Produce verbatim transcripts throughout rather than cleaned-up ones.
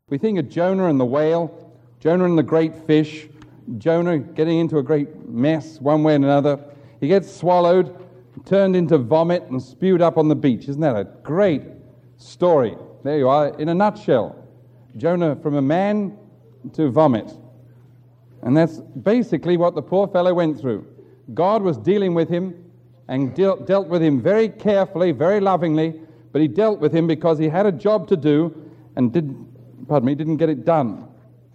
We think of Jonah and the whale, Jonah and the great fish, Jonah getting into a great mess one way and another. He gets swallowed, turned into vomit and spewed up on the beach. Isn't that a great story? There you are, in a nutshell. Jonah from a man to vomit. And that's basically what the poor fellow went through. God was dealing with him and deal, dealt with him very carefully, very lovingly, but he dealt with him because he had a job to do and didn't, pardon me, didn't get it done.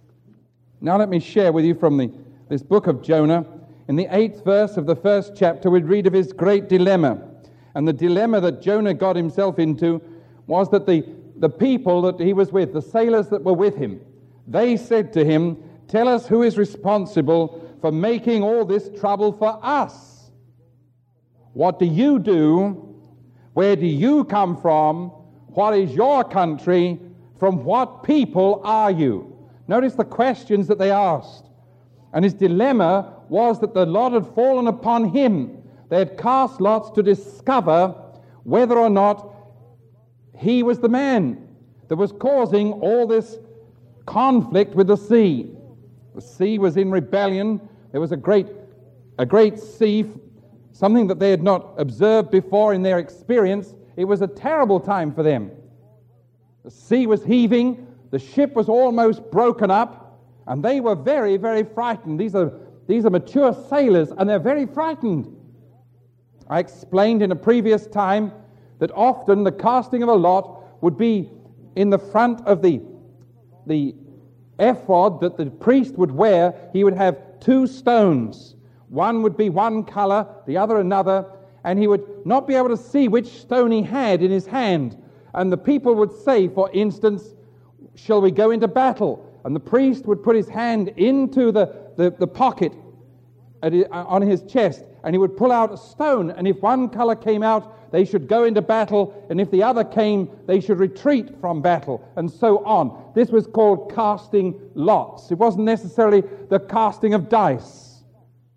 Now let me share with you from the, this book of Jonah. In the eighth verse of the first chapter, we read of his great dilemma. And the dilemma that Jonah got himself into was that the, the people that he was with, the sailors that were with him, they said to him, "Tell us who is responsible for making all this trouble for us. What do you do? Where do you come from? What is your country? From what people are you?" Notice the questions that they asked. And his dilemma was that the lot had fallen upon him. They had cast lots to discover whether or not he was the man that was causing all this conflict with the sea. The sea was in rebellion. There was a great, a great sea, something that they had not observed before in their experience. It was a terrible time for them. The sea was heaving. The ship was almost broken up, and they were very, very frightened. These are, these are mature sailors, and they're very frightened. I explained in a previous time that often the casting of a lot would be in the front of the, the ephod that the priest would wear. He would have two stones. One would be one color, the other another, and he would not be able to see which stone he had in his hand. And the people would say, for instance, "Shall we go into battle?" And the priest would put his hand into the, the, the pocket at his, on his chest, and he would pull out a stone, and if one color came out, they should go into battle, and if the other came, they should retreat from battle, and so on. This was called casting lots. It wasn't necessarily the casting of dice.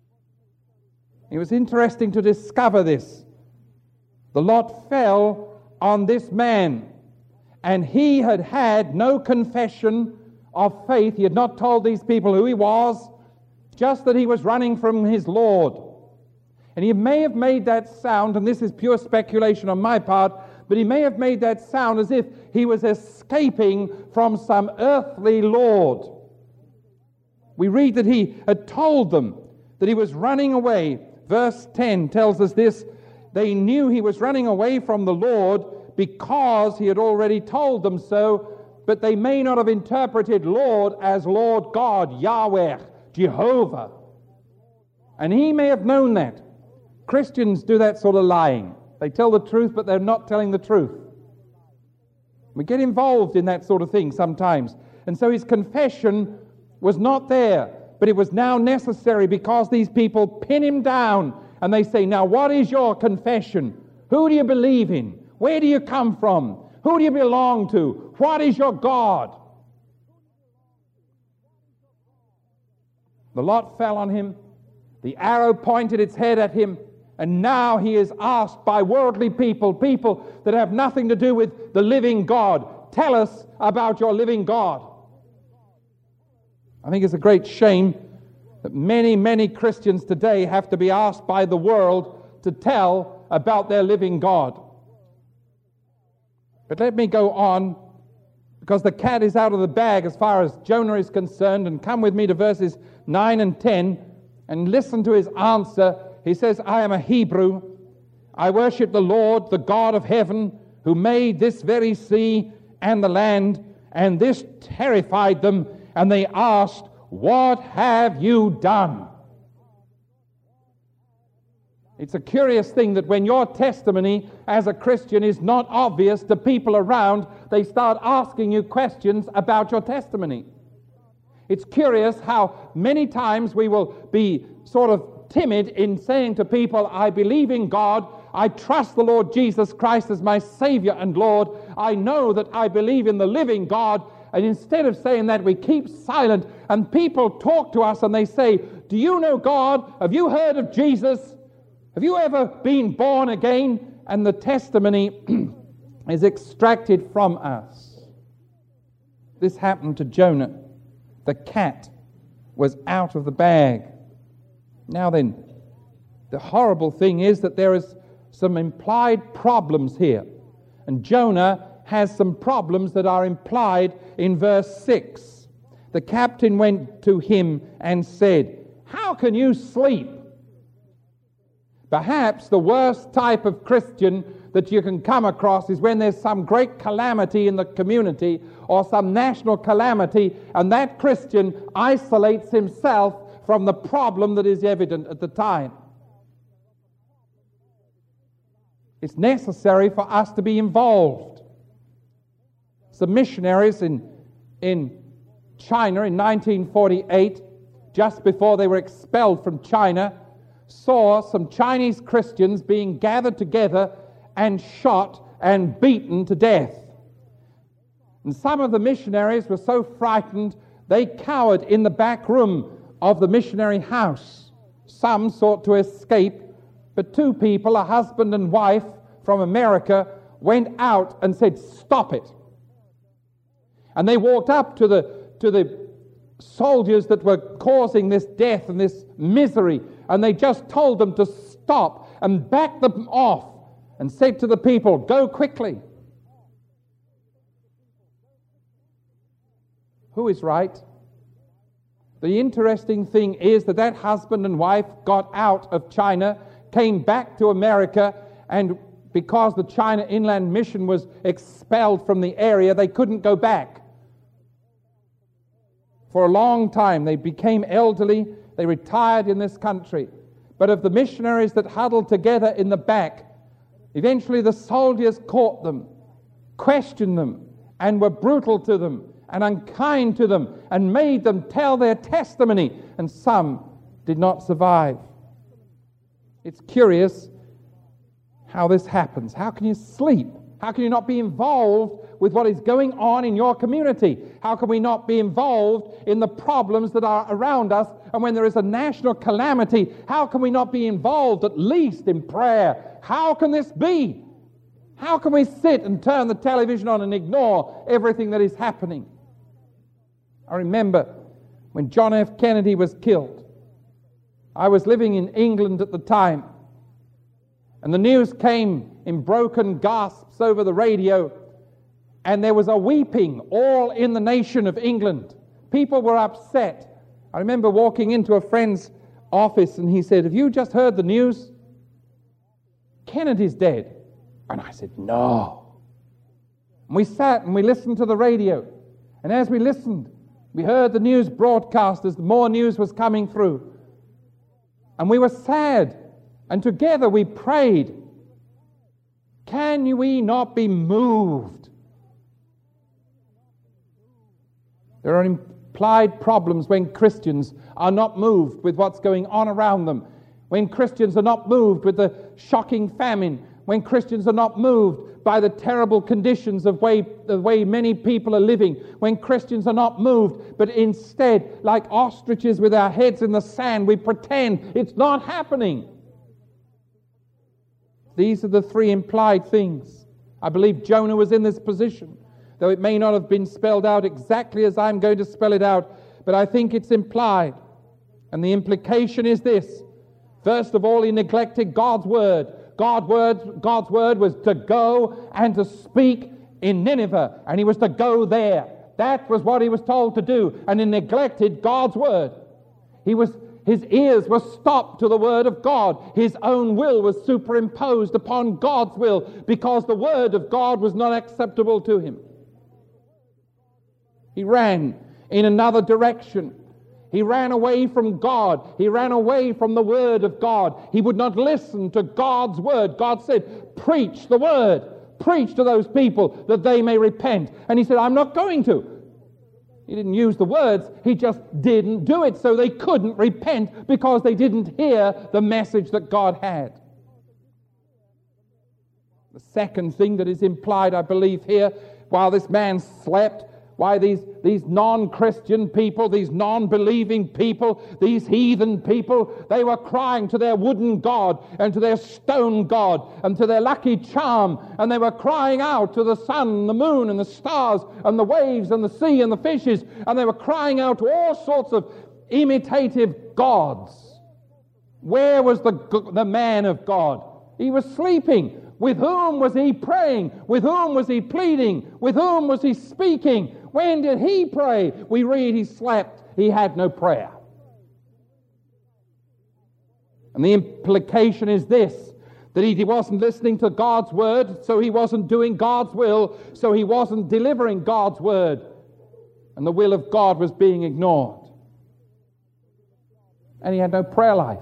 It was interesting to discover this. The lot fell on this man, and he had had no confession of faith. He had not told these people who he was, just that he was running from his Lord. And he may have made that sound, and this is pure speculation on my part, but he may have made that sound as if he was escaping from some earthly lord. We read that he had told them that he was running away. Verse ten tells us this: they knew he was running away from the Lord because he had already told them so, but they may not have interpreted Lord as Lord God, Yahweh, Jehovah. And he may have known that. Christians do that sort of lying. They tell the truth, but they're not telling the truth. We get involved in that sort of thing sometimes. And so his confession was not there, but it was now necessary because these people pin him down and they say, "Now what is your confession? Who do you believe in? Where do you come from? Who do you belong to? What is your God?" The lot fell on him. The arrow pointed its head at him. And now he is asked by worldly people, people that have nothing to do with the living God, "Tell us about your living God." I think it's a great shame that many, many Christians today have to be asked by the world to tell about their living God. But let me go on, because the cat is out of the bag as far as Jonah is concerned, and come with me to verses nine and ten and listen to his answer. He says, "I am a Hebrew. I worship the Lord, the God of heaven, who made this very sea and the land." And this terrified them, and they asked, "What have you done?" It's a curious thing that when your testimony as a Christian is not obvious to people around, they start asking you questions about your testimony. It's curious how many times we will be sort of timid in saying to people, "I believe in God, I trust the Lord Jesus Christ as my Savior and Lord, I know that I believe in the living God," and instead of saying that, we keep silent, and people talk to us and they say, "Do you know God? Have you heard of Jesus? Have you ever been born again?" And the testimony is extracted from us. This happened to Jonah. The cat was out of the bag. Now then, the horrible thing is that there is some implied problems here. And Jonah has some problems that are implied in verse six. The captain went to him and said, "How can you sleep?" Perhaps the worst type of Christian that you can come across is when there's some great calamity in the community or some national calamity, and that Christian isolates himself from the problem that is evident at the time. It's necessary for us to be involved. Some missionaries in, in China in nineteen forty-eight, just before they were expelled from China, saw some Chinese Christians being gathered together and shot and beaten to death. And some of the missionaries were so frightened they cowered in the back room of the missionary house. Some sought to escape, but two people, a husband and wife from America, went out and said, "Stop it." And they walked up to the to the soldiers that were causing this death and this misery, and they just told them to stop and back them off and said to the people, "Go quickly." Who is right? The interesting thing is that that husband and wife got out of China, came back to America, and because the China Inland Mission was expelled from the area, they couldn't go back. For a long time, they became elderly, they retired in this country. But of the missionaries that huddled together in the back, eventually the soldiers caught them, questioned them, and were brutal to them, and unkind to them, and made them tell their testimony, and some did not survive. It's curious how this happens. How can you sleep? How can you not be involved with what is going on in your community? How can we not be involved in the problems that are around us? And when there is a national calamity, how can we not be involved at least in prayer? How can this be? How can we sit and turn the television on and ignore everything that is happening? I remember when John F. Kennedy was killed. I was living in England at the time, and the news came in broken gasps over the radio, and there was a weeping all in the nation of England. People were upset. I remember walking into a friend's office, and he said, "Have you just heard the news? Kennedy's dead." And I said, "No." And we sat and we listened to the radio, and as we listened, we heard the news broadcast as more news was coming through. And we were sad, and together we prayed, can we not be moved? There are implied problems when Christians are not moved with what's going on around them, when Christians are not moved with the shocking famine, when Christians are not moved by the terrible conditions of way, the way many people are living, when Christians are not moved, but instead, like ostriches with our heads in the sand, we pretend it's not happening. These are the three implied things. I believe Jonah was in this position, though it may not have been spelled out exactly as I'm going to spell it out, but I think it's implied. And the implication is this. First of all, he neglected God's word. God's word, God's word was to go and to speak in Nineveh, and he was to go there. That was what he was told to do, and he neglected God's word. He was, his ears were stopped to the word of God. His own will was superimposed upon God's will because the word of God was not acceptable to him. He ran in another direction. He ran away from God. He ran away from the word of God. He would not listen to God's word. God said, preach the word. Preach to those people that they may repent. And he said, I'm not going to. He didn't use the words. He just didn't do it. So they couldn't repent because they didn't hear the message that God had. The second thing that is implied, I believe, here, while this man slept, Why these, these non-Christian people, these non-believing people, these heathen people, they were crying to their wooden god and to their stone god and to their lucky charm, and they were crying out to the sun and the moon and the stars and the waves and the sea and the fishes, and they were crying out to all sorts of imitative gods. Where was the, the man of God? He was sleeping. With whom was he praying? With whom was he pleading? With whom was he speaking? When did he pray? We read he slept. He had no prayer. And the implication is this, that he wasn't listening to God's word, so he wasn't doing God's will, so he wasn't delivering God's word, and the will of God was being ignored. And he had no prayer life.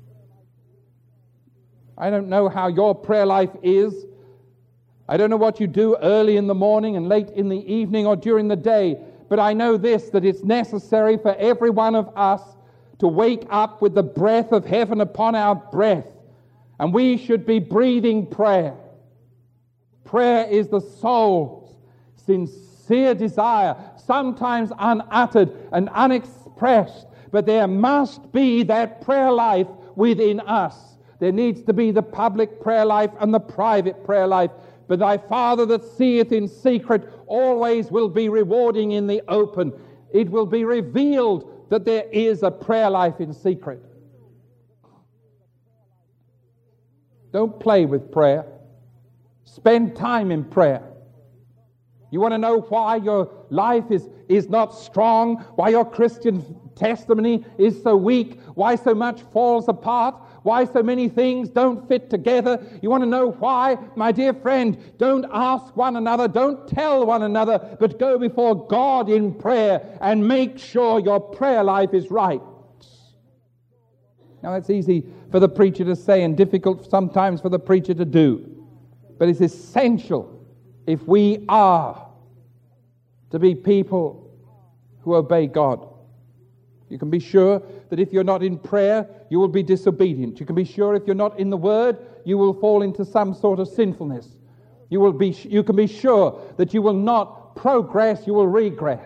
I don't know how your prayer life is. I don't know what you do early in the morning and late in the evening or during the day, but I know this, that it's necessary for every one of us to wake up with the breath of heaven upon our breath, and we should be breathing prayer. Prayer is the soul's sincere desire, sometimes unuttered and unexpressed, but there must be that prayer life within us. There needs to be the public prayer life and the private prayer life. But thy Father that seeth in secret always will be rewarding in the open. It will be revealed that there is a prayer life in secret. Don't play with prayer. Spend time in prayer. You want to know why your life is, is not strong, why your Christian testimony is so weak, why so much falls apart, why so many things don't fit together. You want to know why? My dear friend, don't ask one another, don't tell one another, but go before God in prayer and make sure your prayer life is right. Now that's easy for the preacher to say and difficult sometimes for the preacher to do, but it's essential if we are to be people who obey God. You can be sure that if you're not in prayer, you will be disobedient. You can be sure if you're not in the Word, you will fall into some sort of sinfulness. You will be. You can be sure that you will not progress, you will regress.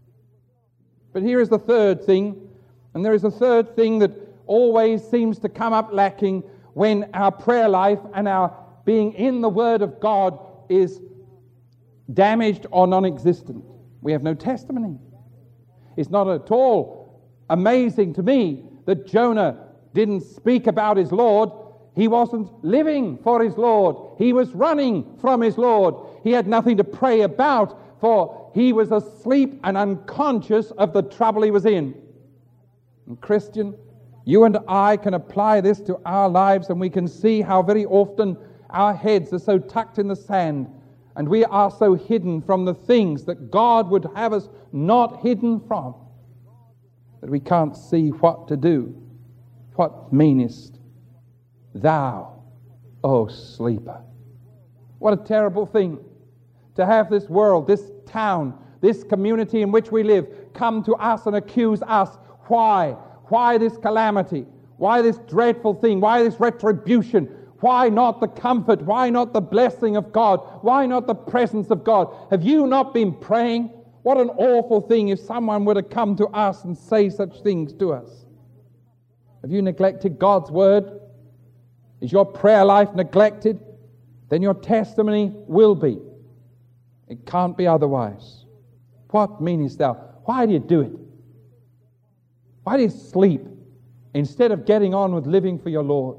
But here is the third thing, and there is a third thing that always seems to come up lacking when our prayer life and our being in the Word of God is damaged or non-existent. We have no testimony. It's not at all amazing to me that Jonah didn't speak about his Lord. He wasn't living for his Lord. He was running from his Lord. He had nothing to pray about, for he was asleep and unconscious of the trouble he was in. And Christian, you and I can apply this to our lives, and we can see how very often our heads are so tucked in the sand, and we are so hidden from the things that God would have us not hidden from, that we can't see what to do. What meanest thou, O sleeper? What a terrible thing to have this world, this town, this community in which we live come to us and accuse us. Why? Why this calamity? Why this dreadful thing? Why this retribution? Why not the comfort? Why not the blessing of God? Why not the presence of God? Have you not been praying? What an awful thing if someone were to come to us and say such things to us. Have you neglected God's word? Is your prayer life neglected? Then your testimony will be. It can't be otherwise. What meanest thou? Why do you do it? Why do you sleep instead of getting on with living for your Lord?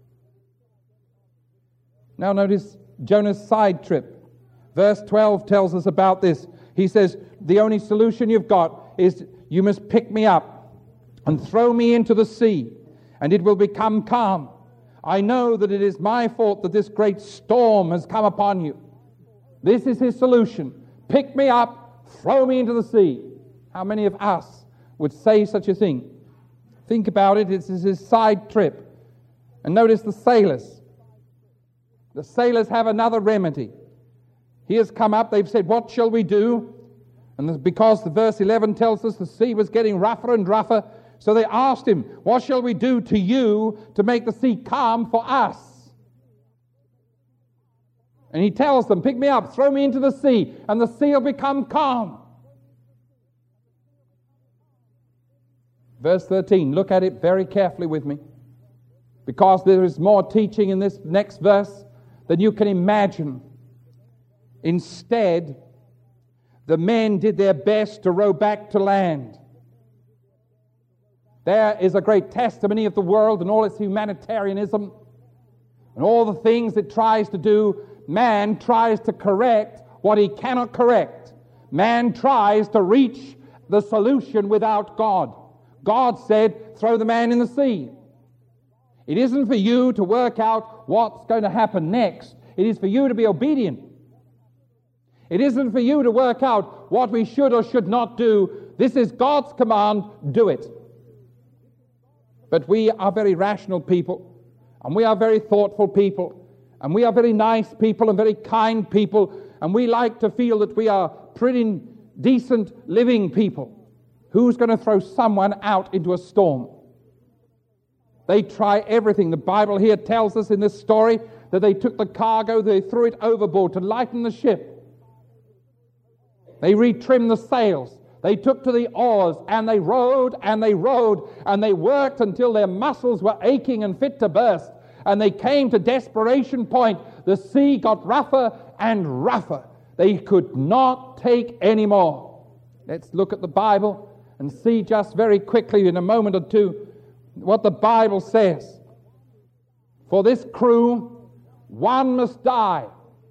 Now notice Jonah's side trip. Verse twelve tells us about this. He says, the only solution you've got is you must pick me up and throw me into the sea, and it will become calm. I know that it is my fault that this great storm has come upon you. This is his solution. Pick me up, throw me into the sea. How many of us would say such a thing? Think about it. This is his side trip. And notice the sailors. The sailors have another remedy. He has come up. They've said, what shall we do? And because the verse eleven tells us the sea was getting rougher and rougher, so they asked him, what shall we do to you to make the sea calm for us? And he tells them, pick me up, throw me into the sea, and the sea will become calm. Verse thirteen, look at it very carefully with me, because there is more teaching in this next verse than you can imagine. Instead, the men did their best to row back to land. There is a great testimony of the world and all its humanitarianism and all the things it tries to do. Man tries to correct what he cannot correct. Man tries to reach the solution without God. God said, throw the man in the sea. It isn't for you to work out what's going to happen next. It is for you to be obedient. It isn't for you to work out what we should or should not do. This is God's command, do it. But we are very rational people, and we are very thoughtful people, and we are very nice people and very kind people, and we like to feel that we are pretty decent living people. Who's going to throw someone out into a storm? They try everything. The Bible here tells us in this story that they took the cargo, they threw it overboard to lighten the ship. They retrimmed the sails. They took to the oars, and they rowed and they rowed and they worked until their muscles were aching and fit to burst. And they came to desperation point. The sea got rougher and rougher. They could not take any more. Let's look at the Bible and see just very quickly in a moment or two what the Bible says. For this crew, one must die.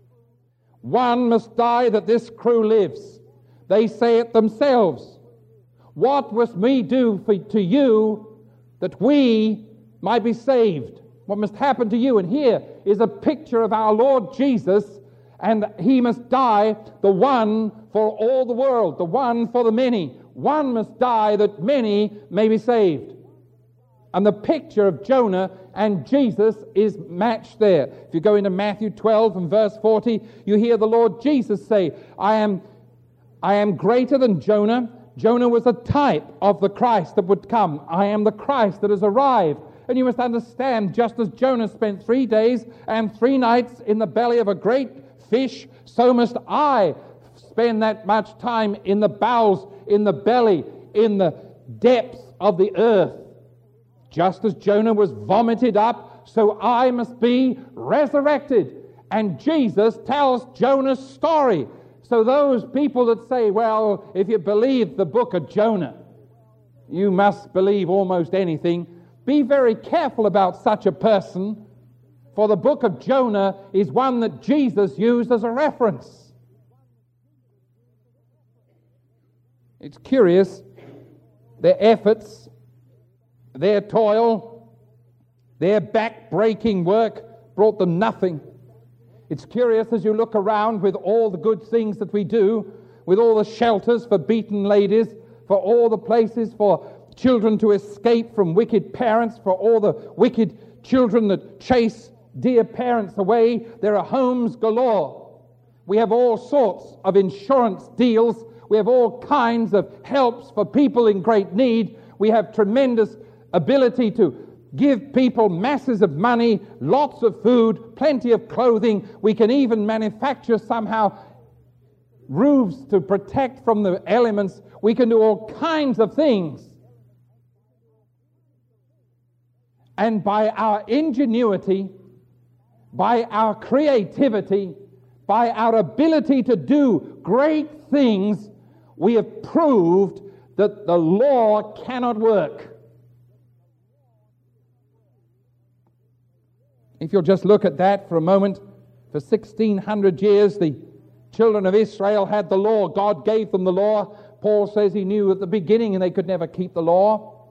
One must die that this crew lives. They say it themselves. What must we do for, to you that we might be saved? What must happen to you? And here is a picture of our Lord Jesus, and he must die, the one for all the world, the one for the many. One must die that many may be saved. And the picture of Jonah and Jesus is matched there. If you go into Matthew twelve and verse forty, you hear the Lord Jesus say, I am I am greater than Jonah. Jonah was a type of the Christ that would come. I am the Christ that has arrived. And you must understand, just as Jonah spent three days and three nights in the belly of a great fish, so must I spend that much time in the bowels, in the belly, in the depths of the earth. Just as Jonah was vomited up, so I must be resurrected. And Jesus tells Jonah's story. So those people that say, well, if you believe the book of Jonah, you must believe almost anything, be very careful about such a person, for the book of Jonah is one that Jesus used as a reference. It's curious, their efforts, their toil, their back-breaking work brought them nothing. It's curious as you look around with all the good things that we do, with all the shelters for beaten ladies, for all the places for children to escape from wicked parents, for all the wicked children that chase dear parents away. There are homes galore. We have all sorts of insurance deals. We have all kinds of helps for people in great need. We have tremendous ability to give people masses of money, lots of food, plenty of clothing. We can even manufacture somehow roofs to protect from the elements. We can do all kinds of things. And by our ingenuity, by our creativity, by our ability to do great things, we have proved that the law cannot work. If you'll just look at that for a moment, for sixteen hundred years, the children of Israel had the law. God gave them the law. Paul says he knew at the beginning and they could never keep the law.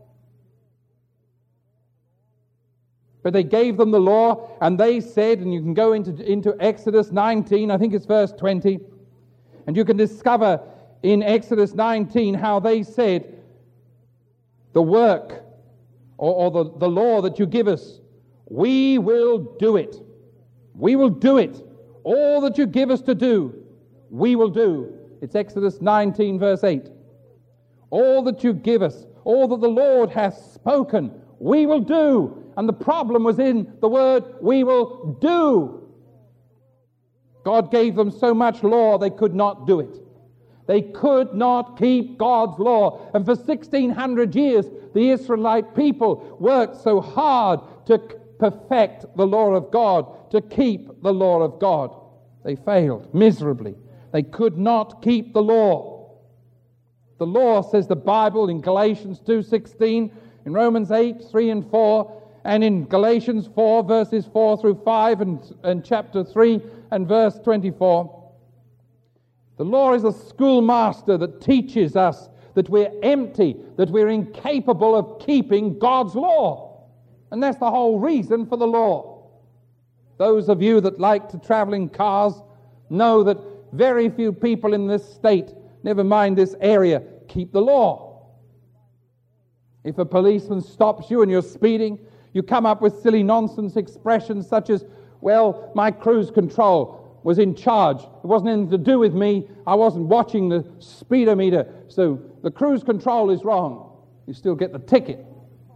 But they gave them the law, and they said, and you can go into, into Exodus nineteen, I think it's verse twenty, and you can discover in Exodus nineteen how they said, the work or, or the, the law that you give us, we will do it. We will do it. All that you give us to do, we will do. It's Exodus nineteen, verse eight. All that you give us, all that the Lord hath spoken, we will do. And the problem was in the word, we will do. God gave them so much law they could not do it. They could not keep God's law. And for sixteen hundred years, the Israelite people worked so hard to perfect the law of God, to keep the law of God. They failed miserably. They could not keep the law. The law, says the Bible in Galatians two sixteen, in Romans eight, three and four, and in Galatians four, verses four through five, and, and chapter three and verse twenty-four. The law is a schoolmaster that teaches us that we're empty, that we're incapable of keeping God's law. And that's the whole reason for the law. Those of you that like to travel in cars know that very few people in this state, never mind this area, keep the law. If a policeman stops you and you're speeding, you come up with silly nonsense expressions such as, well, my cruise control was in charge. It wasn't anything to do with me. I wasn't watching the speedometer. So the cruise control is wrong. You still get the ticket.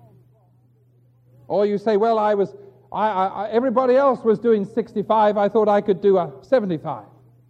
Or you say, well, I was, I, I, everybody else was doing sixty-five. I thought I could do a seventy-five.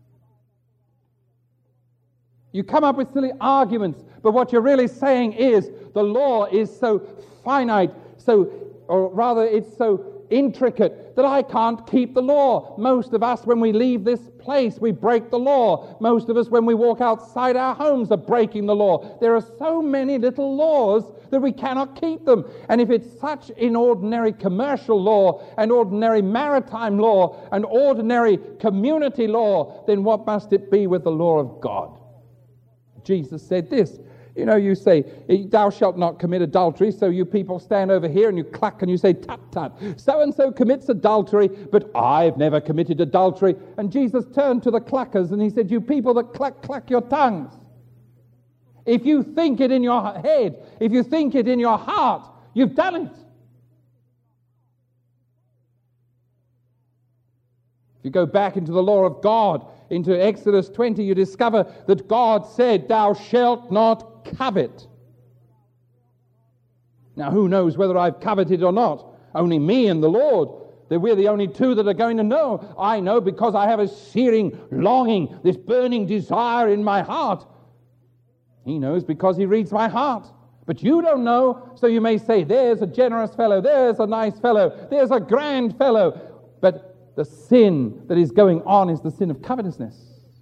You come up with silly arguments, but what you're really saying is the law is so finite, so, or rather it's so intricate that I can't keep the law. Most of us, when we leave this place, we break the law. Most of us, when we walk outside our homes, are breaking the law. There are so many little laws that we cannot keep them. And if it's such in ordinary commercial law and ordinary maritime law and ordinary community law, then what must it be with the law of God? Jesus said this. You know, you say, thou shalt not commit adultery, so you people stand over here and you cluck and you say, tut, tut, so-and-so commits adultery, but I've never committed adultery. And Jesus turned to the cluckers and he said, you people that cluck, cluck your tongues. If you think it in your head, if you think it in your heart, you've done it. If you go back into the law of God, into Exodus twenty, you discover that God said, thou shalt not covet. Now, who knows whether I've coveted or not? Only me and the Lord. That we're the only two that are going to know. I know because I have a searing longing, this burning desire in my heart. He knows because he reads my heart. But you don't know, so you may say, there's a generous fellow, there's a nice fellow, there's a grand fellow. But the sin that is going on is the sin of covetousness.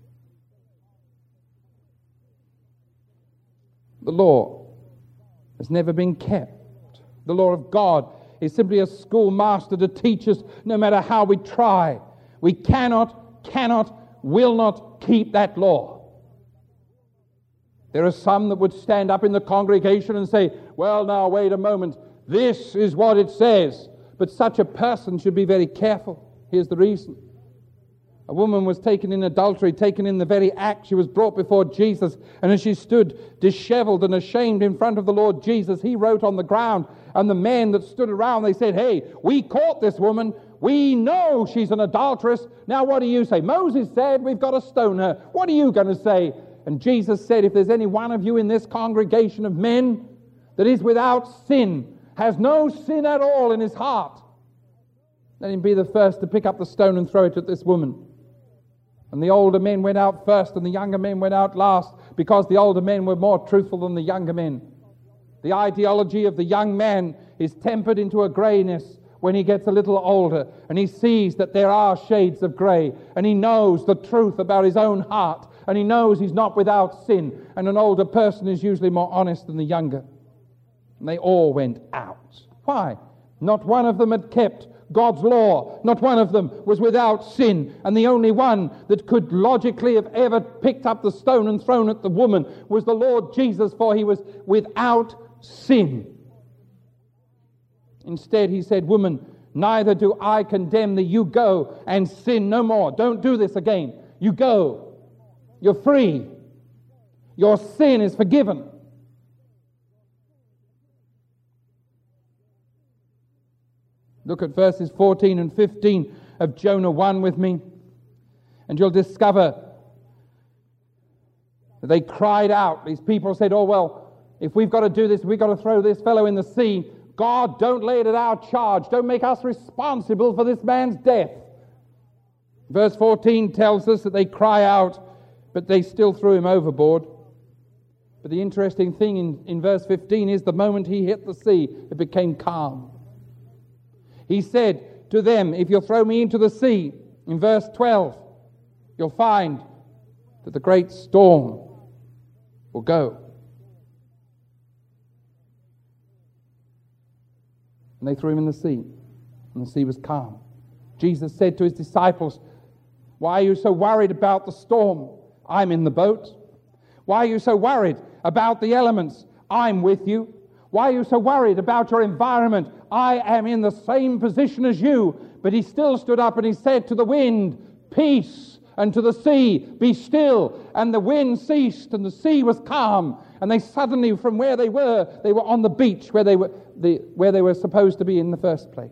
The law has never been kept. The law of God is simply a schoolmaster to teach us no matter how we try. We cannot, cannot, will not keep that law. There are some that would stand up in the congregation and say, well, now, wait a moment. This is what it says. But such a person should be very careful. Here's the reason. A woman was taken in adultery, taken in the very act. She was brought before Jesus, and as she stood disheveled and ashamed in front of the Lord Jesus, he wrote on the ground, and the men that stood around, they said, hey, we caught this woman. We know she's an adulteress. Now what do you say? Moses said we've got to stone her. What are you going to say? And Jesus said, if there's any one of you in this congregation of men that is without sin, has no sin at all in his heart, let him be the first to pick up the stone and throw it at this woman. And the older men went out first and the younger men went out last, because the older men were more truthful than the younger men. The ideology of the young man is tempered into a grayness when he gets a little older, and he sees that there are shades of grey, and he knows the truth about his own heart, and he knows he's not without sin, and an older person is usually more honest than the younger. And they all went out. Why? Not one of them had kept God's law. Not one of them was without sin. And the only one that could logically have ever picked up the stone and thrown at the woman was the Lord Jesus, for he was without sin. Instead, he said, woman, neither do I condemn thee. You go and sin no more. Don't do this again. You go. You're free. Your sin is forgiven. Look at verses fourteen and fifteen of Jonah one with me, and you'll discover that they cried out. These people said, oh, well, if we've got to do this, we've got to throw this fellow in the sea. God, don't lay it at our charge. Don't make us responsible for this man's death. Verse fourteen tells us that they cry out, but they still threw him overboard. But the interesting thing in, in verse fifteen is the moment he hit the sea, it became calm. He said to them, if you'll throw me into the sea, in verse twelve, you'll find that the great storm will go. And they threw him in the sea, and the sea was calm. Jesus said to his disciples, why are you so worried about the storm? I'm in the boat. Why are you so worried about the elements? I'm with you. Why are you so worried about your environment? I am in the same position as you. But he still stood up and he said to the wind, peace, and to the sea, be still. And the wind ceased and the sea was calm. And they suddenly, from where they were, they were on the beach where they were, the, where they were supposed to be in the first place.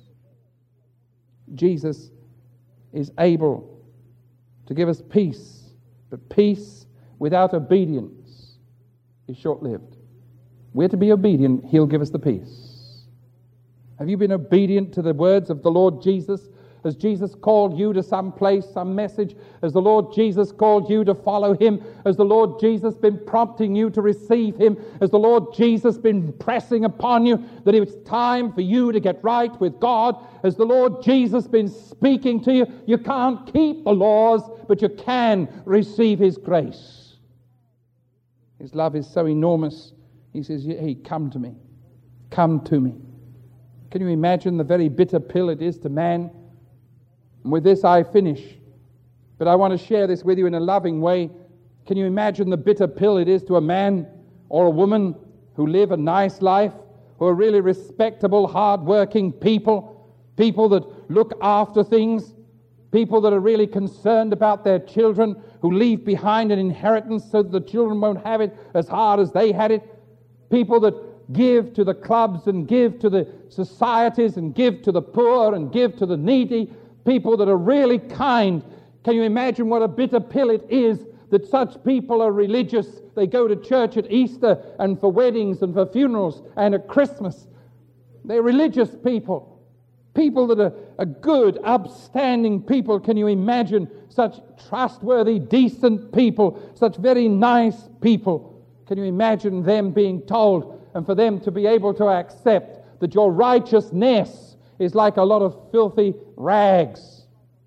Jesus is able to give us peace, but peace without obedience is short-lived. We're to be obedient, he'll give us the peace. Have you been obedient to the words of the Lord Jesus? Has Jesus called you to some place, some message? Has the Lord Jesus called you to follow him? Has the Lord Jesus been prompting you to receive him? Has the Lord Jesus been pressing upon you that it's time for you to get right with God? Has the Lord Jesus been speaking to you? You can't keep the laws, but you can receive his grace. His love is so enormous. He says, hey, come to me. Come to me. Can you imagine the very bitter pill it is to man? And with this I finish. But I want to share this with you in a loving way. Can you imagine the bitter pill it is to a man or a woman who live a nice life, who are really respectable, hard-working people, people that look after things, people that are really concerned about their children, who leave behind an inheritance so that the children won't have it as hard as they had it, people that give to the clubs and give to the societies and give to the poor and give to the needy, people that are really kind. Can you imagine what a bitter pill it is that such people are religious? They go to church at Easter and for weddings and for funerals and at Christmas. They're religious people. People that are, are good, upstanding people. Can you imagine such trustworthy, decent people, such very nice people? Can you imagine them being told and for them to be able to accept that your righteousness is like a lot of filthy rags?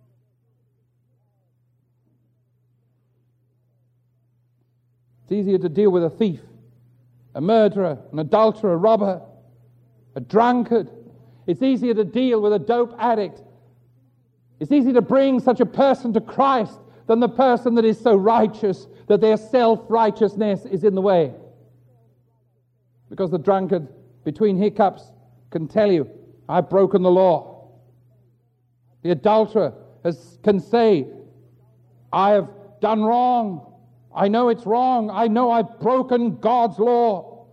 It's easier to deal with a thief, a murderer, an adulterer, a robber, a drunkard. It's easier to deal with a dope addict. It's easier to bring such a person to Christ than the person that is so righteous that their self-righteousness is in the way. Because the drunkard, between hiccups, can tell you, I've broken the law. The adulterer has, can say, I have done wrong. I know it's wrong. I know I've broken God's law.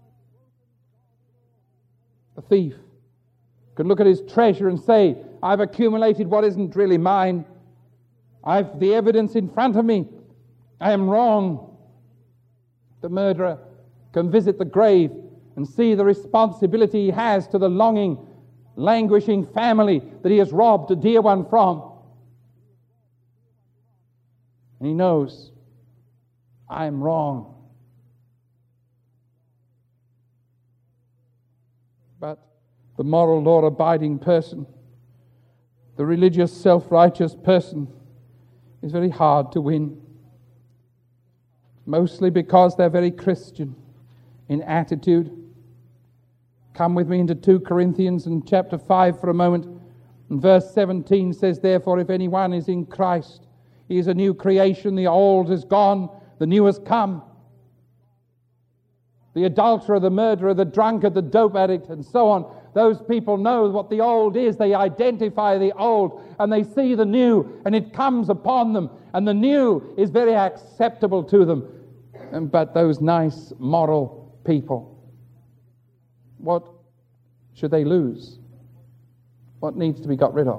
The thief can look at his treasure and say, I've accumulated what isn't really mine. I've the evidence in front of me. I am wrong. The murderer can visit the grave and see the responsibility he has to the longing, languishing family that he has robbed a dear one from. And he knows, I am wrong. But the moral law-abiding person, the religious, self-righteous person, is very hard to win. Mostly because they're very Christian in attitude. Come with me into two Corinthians and chapter five for a moment. And verse seventeen says, therefore, if anyone is in Christ, he is a new creation. The old is gone, the new has come. The adulterer, the murderer, the drunkard, the dope addict, and so on, those people know what the old is. They identify the old and they see the new, and it comes upon them, and the new is very acceptable to them. And, but those nice moral people, what should they lose? What needs to be got rid of?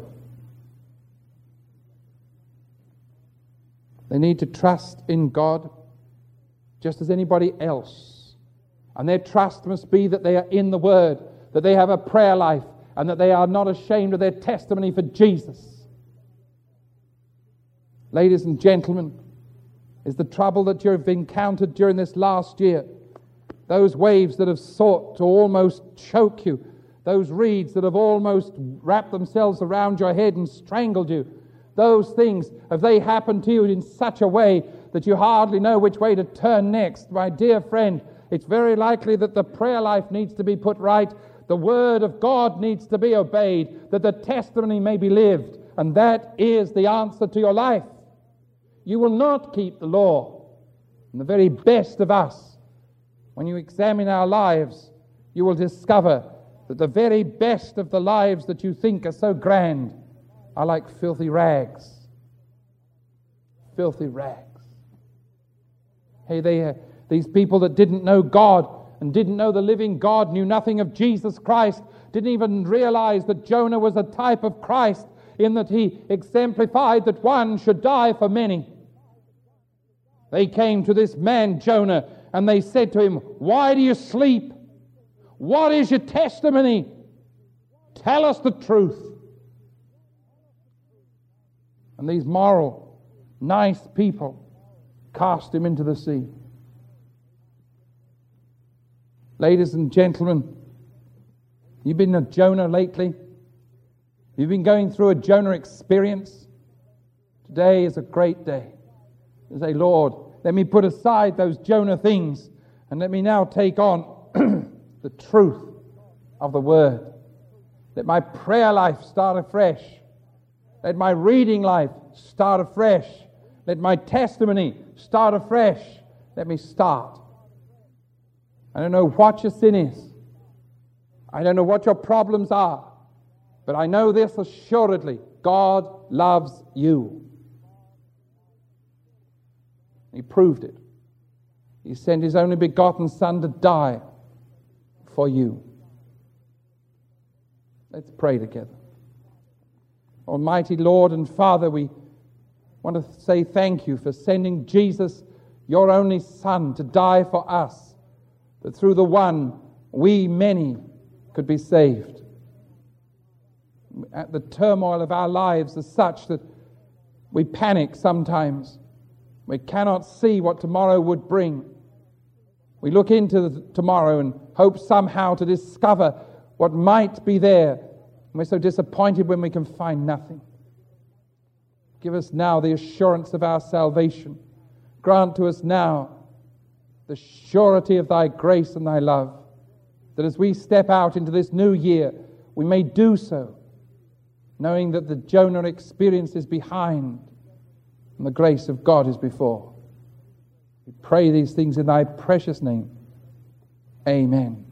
They need to trust in God just as anybody else. And their trust must be that they are in the Word, that they have a prayer life, and that they are not ashamed of their testimony for Jesus. Ladies and gentlemen, Is the trouble that you've encountered during this last year? Those waves that have sought to almost choke you, those reeds that have almost wrapped themselves around your head and strangled you, those things, have they happened to you in such a way that you hardly know which way to turn next? My dear friend, it's very likely that the prayer life needs to be put right, the Word of God needs to be obeyed, that the testimony may be lived, and that is the answer to your life. You will not keep the law. And the very best of us, when you examine our lives, you will discover that the very best of the lives that you think are so grand are like filthy rags. Filthy rags. Hey, they, uh, these people that didn't know God and didn't know the living God, knew nothing of Jesus Christ, didn't even realize that Jonah was a type of Christ in that he exemplified that one should die for many. They came to this man Jonah and they said to him, "Why do you sleep? What is your testimony? Tell us the truth." And these moral, nice people cast him into the sea. Ladies and gentlemen, you've been a Jonah lately. You've been going through a Jonah experience. Today is a great day. You say, "Lord, let me put aside those Jonah things and let me now take on the truth of the Word. Let my prayer life start afresh. Let my reading life start afresh. Let my testimony start afresh. Let me start. I don't know what your sin is. I don't know what your problems are. But I know this assuredly. God loves you. He proved it. He sent His only begotten Son to die for you. Let's pray together. Almighty Lord and Father, we want to say thank you for sending Jesus, your only Son, to die for us, that through the one we many could be saved. At the turmoil of our lives is such that we panic sometimes. We cannot see what tomorrow would bring. We look into the tomorrow and hope somehow to discover what might be there. We're so disappointed when we can find nothing. Give us now the assurance of our salvation. Grant to us now the surety of thy grace and thy love, that as we step out into this new year, we may do so, knowing that the Jonah experience is behind and the grace of God is before. We pray these things in thy precious name. Amen.